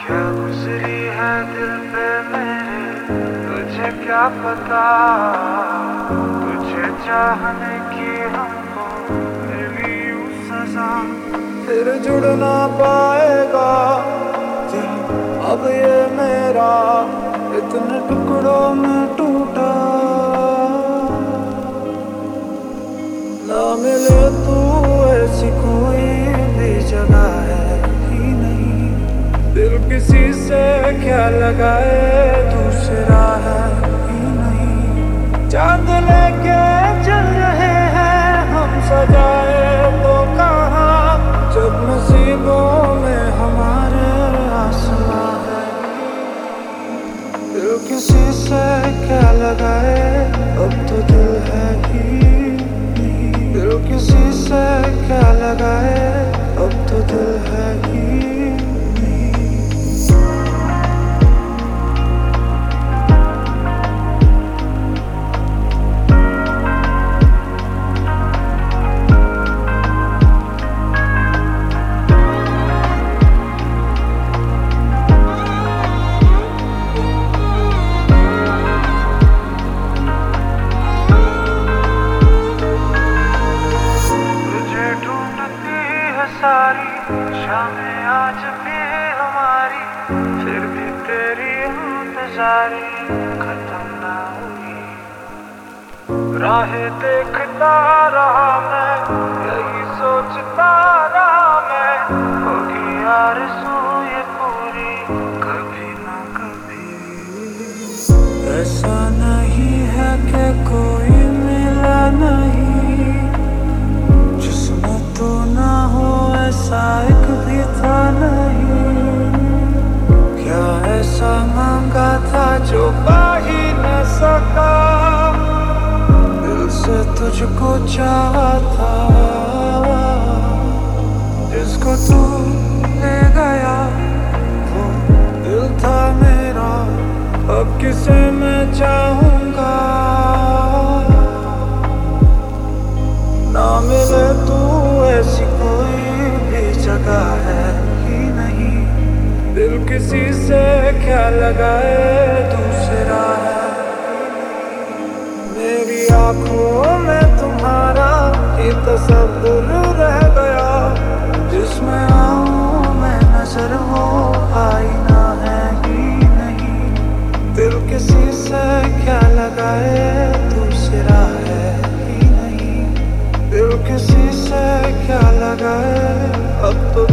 क्या गुजरी है दिल पे मेरे, तुझे क्या पता। तुझे चाहने की हमको मिली यूं सजा, फिर जुड़ ना पाएगा दिल अब ये मेरा, इतने टुकड़ों में टूटा। ना मिले तू ऐसी कोई भी जगह है ही नहीं, दिल किसी से क्या लगाए दूसरा है ही नहीं। चांद लेके चल रहे हैं हम सजाए तो कहाँ, जब नसीबों में हमारे आसमां है। दिल किसी से क्या लगाए, अब तो दिल है ही नहीं। दिल किसी से क्या लगाए, अब तो दिल है ही सारी शामें आज भी हमारी, फिर भी तेरी इंतजारी खत्म ना हुई। राहें देखता रहा मैं, यही सोचता रहा मैं, होगी आरज़ू ये पूरी कभी ना कभी। ऐसा नहीं है कि कोई मिला नहीं जिसमें तू ना हो, ऐसा एक भी था नहीं। क्या ऐसा मांगा था जो पा ही न सका, दिल से तुझको चाहा था। जिसको तू ले गया वो दिल था मेरा, अब किसे मैं चाहूंगा। ना मिले तू ऐसी कोई भी जगह है ही नहीं, दिल किसी से क्या लगाए दूसरा है। मेरी आंखों में तुम्हारा ही तस्वीर रह गया, जिसमें आऊं मैं नजर वो आईना है ही नहीं। दिल किसी से क्या लगाए दूसरा है ही नहीं, दिल किसी से क्या लगाए अब तो